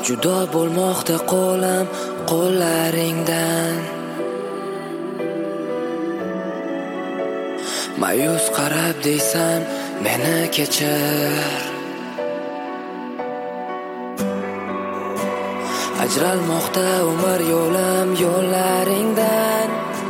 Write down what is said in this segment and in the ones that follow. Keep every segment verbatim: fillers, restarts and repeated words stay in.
Judo bo'lmoqda qo'lim qo'llaringdan. Mayus qarab deysan meni kechir. Ajralmoqda umr yo'lim yo'llaringdan.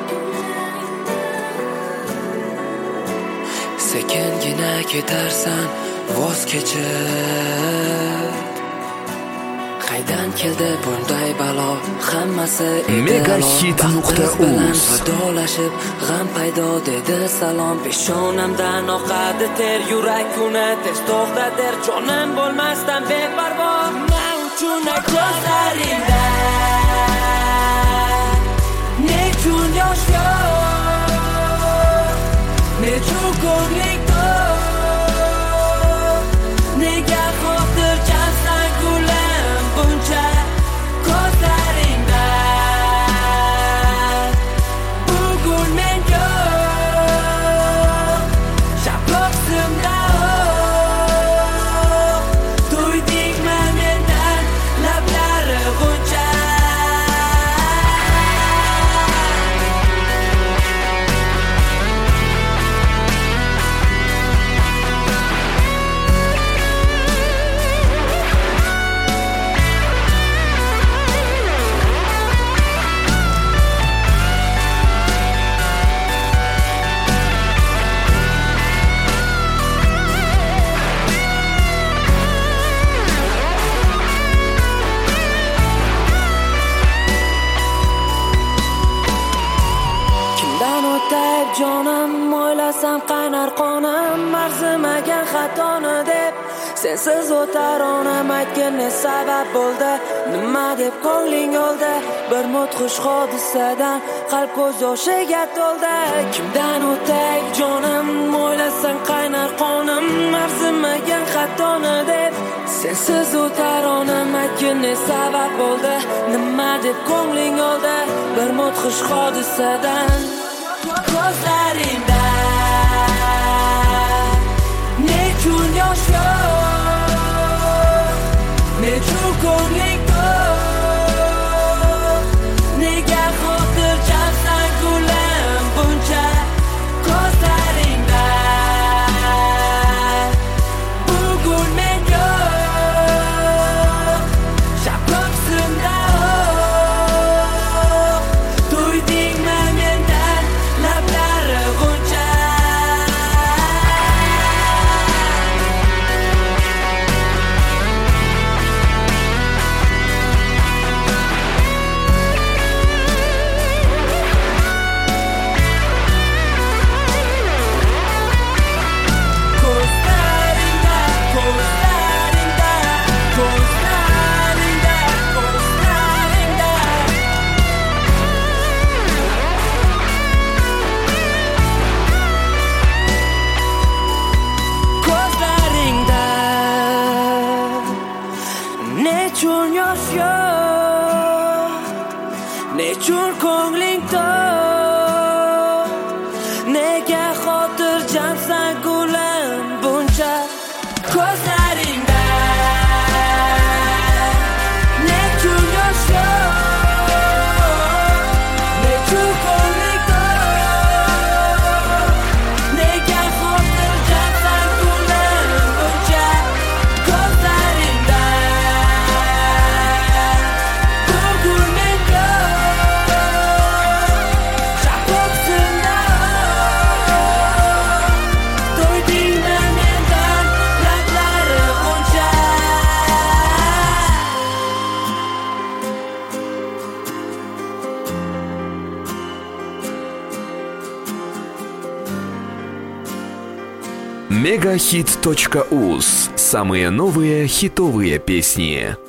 Sekingina ketarsan voz kechib. Qaydan keldi bunday balo? Hammasi megahit nuqta uz Vidolashib g'am paydo dedi salom. Peshonamdan oqadi ter, yurak uni tez to'xtatir. Jonim bo'lmasdan beparvo. Men uchun ko'zlaringda nechun yosh yo'q, nechun ko'ngling to'q, nega xotirjamsan gulim buncha ko'zlaringda. Bugun men yo'q, shaproqsimda to'ydingmi mendan lablari buncha. Jonim o'ylasam qaynar qonim, arzimagan xatoni deb sensiz o'tar onam. Aytgin ne sabab bo'ldi, nima deb ko'ngling o'ldi. Bir mudhish hodisadan qalb ko'z yoshiga to'ldi. Kimdan o'tay jonim o'ylasam qaynar qonim, arzimagan xatoni deb sensiz o'tar onam. Aytgin ne sabab bo'ldi, nima deb ko'ngling o'ldi. Bir mudhish hodisadan ko'zlaringda nechun yosh yo'q, nechun ko'ngling to'q, nega xotirjamsan gulim buncha ko'zlaringda. Bugun men yo'q, shaproqsimda to'ydingmi mendan lablari buncha. Ko'zlaringda, ko'zlaringda, ko'zlaringda, ko'zlaringda. Ko'zlaringda nechun yosh yo'q, nechun ko'ngling to'q, nega xotirjamsan gulim buncha ko'zlaringda. Nechun yosh yo'q, nechun ko'ngling to'q, nega xotirjamsan gulim buncha ko'zlaringda. Bugun men yo'q, shaproqsimda to'ydingmi mendan lablari buncha. megahit точка уз. Самые новые хитовые песни.